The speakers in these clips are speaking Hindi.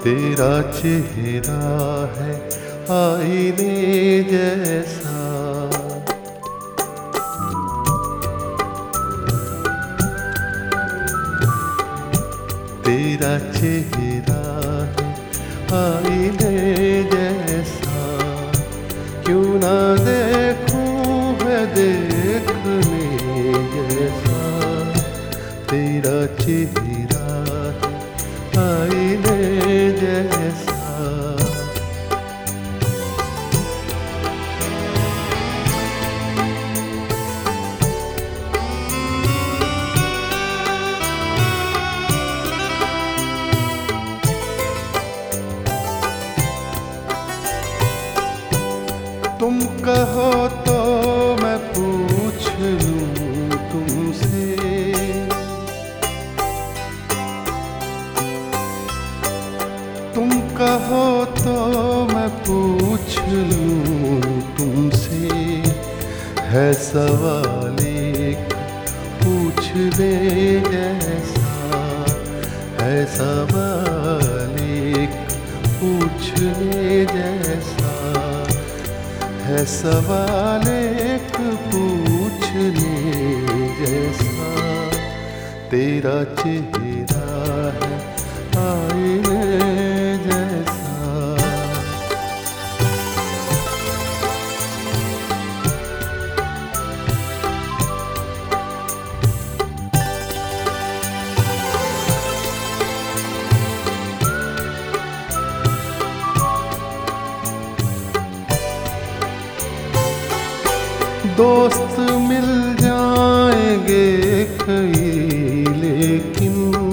तेरा चेहरा है आईने जैसा, तेरा चेहरा है आईने जैसा, क्यों ना देखूं मैं देखने जैसा। तेरा चेहरा है आईने जैसा। तुम कहो तो मैं पूछ लूं तुमसे, तुम कहो तो मैं पूछ लूं तुमसे। है सवाल एक पूछने जैसा, है सवाल एक पूछने जैसा, है सवाल एक पूछने जैसा। तेरा चेहरा है आईने जैसा। दोस्त मिल जाएंगे कई लेकिन,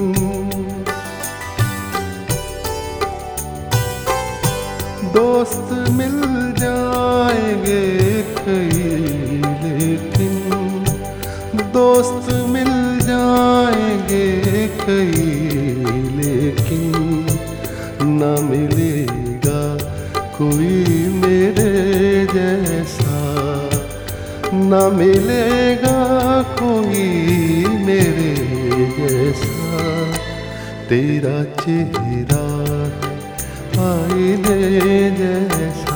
दोस्त मिल जाएंगे कई लेकिन, दोस्त मिल जाएंगे कई लेकिन, ना मिलेगा कोई मेरे जैसा, ना मिलेगा कोई मेरे जैसा। तेरा चेहरा है आईने जैसा।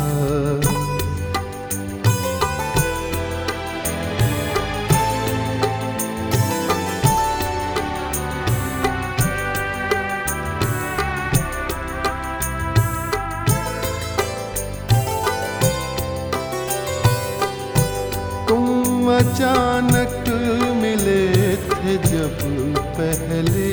तुम अचानक मिले थे जब पहले,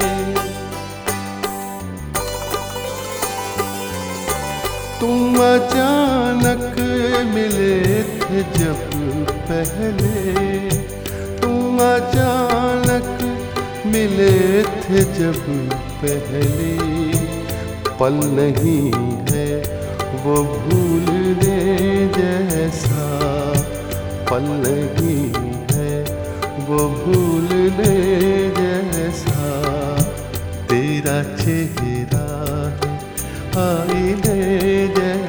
तुम अचानक मिले थे जब पहले, तुम अचानक मिले थे जब पहले। पल नहीं है वो भूलने जैसा, पल नहीं है वो भूलने जैसा। तेरा चेहरा है आईने जैसा।